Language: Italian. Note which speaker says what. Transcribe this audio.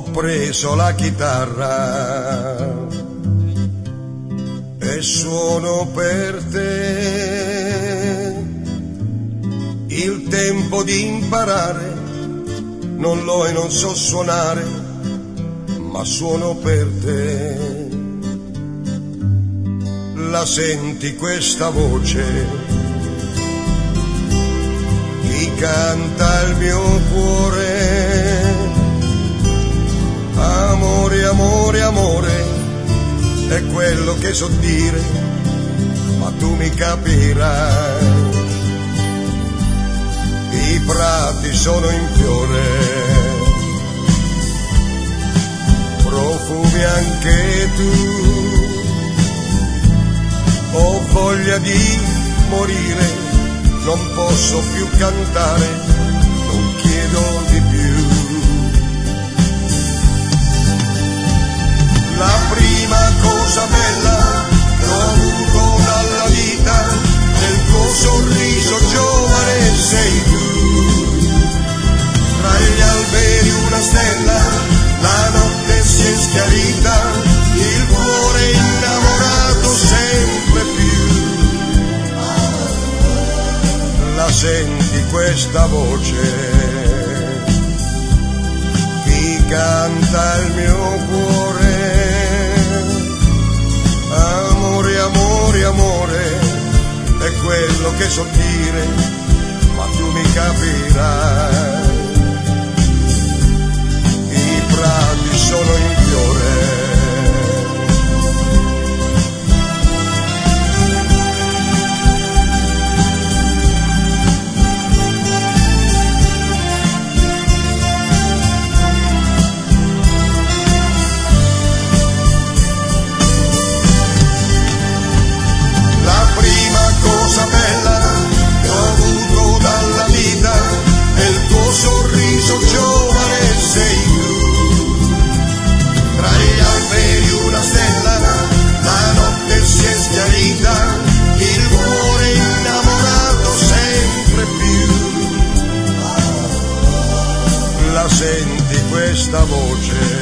Speaker 1: preso la chitarra e suono per te. Il tempo di imparare non l'ho e non so suonare, ma suono per te. La senti questa voce? Chi canta il mio cuore? Amore, amore, amore, è quello che so dire, ma tu mi capirai. I prati sono in fiore, profumi anche tu. Ho voglia di morire, non posso più cantare, non chiedo di più. La prima cosa bella che ho avuto dalla vita, nel tuo sorriso giovane sei tu. Tra gli alberi una stella, la notte si è schiarita, il cuore innamorato sempre più. La senti questa voce? Chi canta il mio cuore? Amore, amore, amore, è quello che so dire, ma tu mi capirai. I prati sono in fiore, sorriso giovane sei tu. Tra gli alberi una stella, la notte si è schiarita, il cuore innamorato sempre più. La senti questa voce?